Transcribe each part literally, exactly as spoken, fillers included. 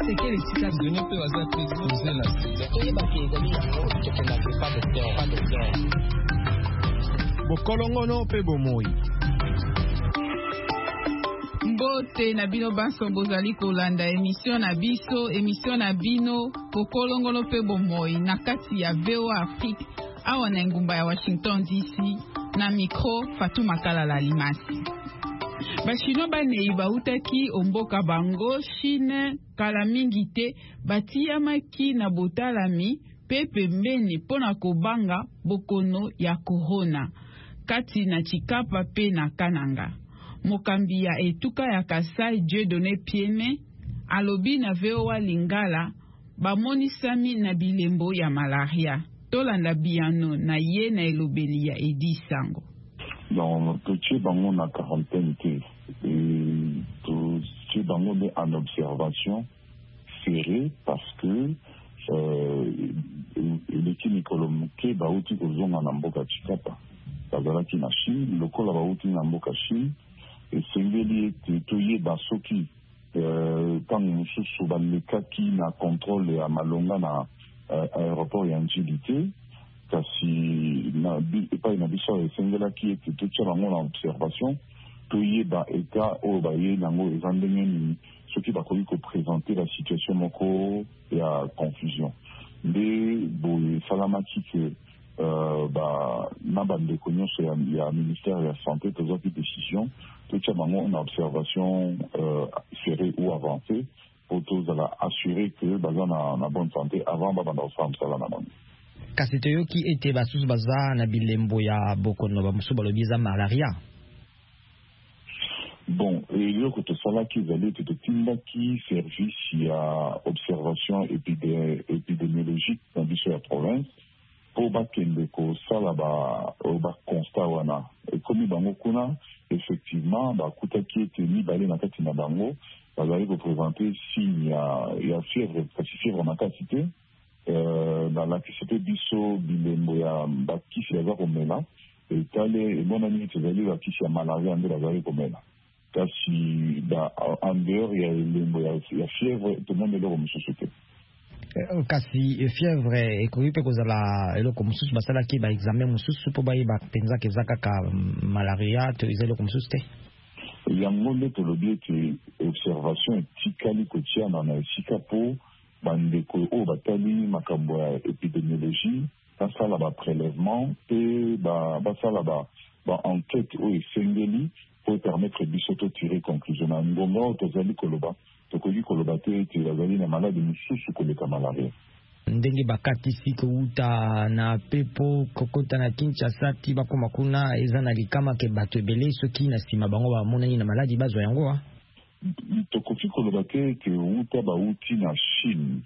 c'est quel est le donné peu hasard posé là. Et bah qui est allé pas de terre, pas de terre. Bokolongono pe bomoi. Mbote na bino baso bozali kolanda émission na biso, émission na bino Bokolongono pe bomoi na kati ya V O A Afrique awa na ngumba ya Washington D C na micro Fatou Makalala Limasi. Bashino banei bautaki omboka bango Chine kala mingi te batiyamaki na botalami pe pembeni pona kobanga bokono ya corona kati na Chikapa pe na Kananga. Mokambi ya etuka ya Kasai Dieudonné Pieme alobi na V O A Lingala bamonisami na bilembo ya malaria. Tolanda biano na ye na elobeli ya Edi Sango. Donc, tout ce bango na quarantaine et tout ce bango est en observation serrée parce que l'équipe Nicolomke bauti kozonga na mboka Chikapa. Bazalaki na Chine, lokola bauti na mboka Chine, et sengeli ete toyeba soki tango mosusu balekaki na contrôle ya malonga na aéroport ya Njili te. Kasi na epai na biso esengelaki ete totia bango na observation toyeba eta oyo baye nango eza ndenge nini soki bakoki koprésente la situation moko ya confusion nde boye esalamaki ke na bandeko nyonso ya ministère ya santé tozwaki décision totia bango na observation serrée ou avancée po tozala assurer ke baza na bonne santé avant babanda kosala mosala na bango. Kasi toyoki ete basusu baza na bilembo ya bokono bamusu balobi eza malaria. Bon, eloko tosalaki ezali ete totindaki service ya observation épidémiologique na biso ya province po bakende kosala baconstat wana ekomi bango kuna effectivement bakutaki ete mibale na kati na bango bazali koprésente signe ya fièvre kasi fièvre makasi te. Dans la kisete biso bilembo ya bakisi yaza komela etale emonani ete ezali bakisi ya malaria nde bazali komela kasi en dehors ya elembo ya fièvre tomoni eloko mosusu te. Kasi fièvre ekoki mpe kozala eloko mosusu basalaki baexamen mosusu mpo bayeba mpenzaka eza kaka malaria to eza eloko mosusu te. Yango nde tolobi ete observation etikali kotiana na esika po bandeko oyo batali makambo ya épidémiologie basala baprélèvement mpe basala baenquête oyo esengeli po permettre biso totirer conclusion na ngonga oyo tozali koloba tokoki koloba te ete bazali na maladi mosusu koleka malaria. Ndenge bakatisi kouta na pepo kokota na Kinshasa ti bakoma kuna eza na likama ke bato ebele soki na nsima bango bamonani na maladi bazwa yango. Tokoki koloba te ke uta bauti na Chine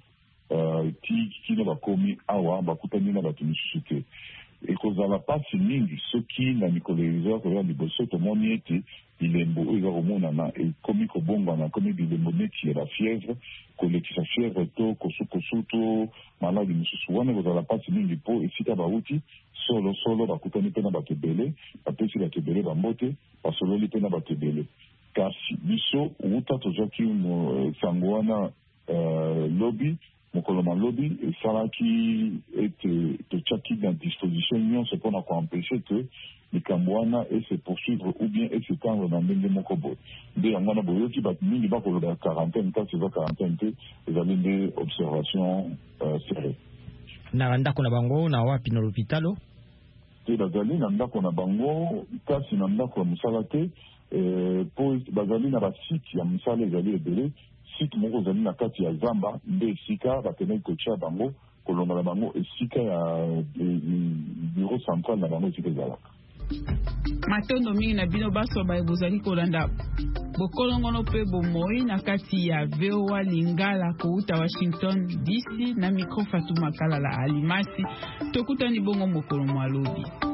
ti kino bakomi awa bakutani na bato misusu te ekozala pasi mingi soki na mikolo eza koya liboso tomoni ete bilembo oyo eza komonana ekomi kobongwana ekomi bilembo neti ya la fièvre kolekisa fièvre to kosukosu to maladi mosusu wana ekozala pasi mingi mpo esika bauti solo solo bakutani mpe na bato ebele bapesi bato ebele bambote basololi mpe na bato ebele. Kasi biso uta tozwaki sango wana lobby mokolo malobi esalaki ete totiaki na disposition nyonso mpona koempêche ke likambo wana ese poursuivre ou bien esetendre na ndenge moko boye nde yango wana boyoki bato mingi bakoloba quarantaine kasi eza quarantaine te ezali nde observation serrée. Na ndako na bango na wapi na l'hôpitalo te bazali na ndako na bango kasi na ndako ya mosala te po bazali na basite ya mosala ezali ebele site moko ezali na kati ya zamba nde esika bakendaki kotia bango kolongola bango esika ya bureau central na bango esika ezalaka. Matondo mingi na bino baso baye bozali kolanda bokolongono pe bomoi na kati ya V O A Lingala kouta Washington D C na micro Fatou Makalala Alimasi tokutani bongo mokolo mwalobi.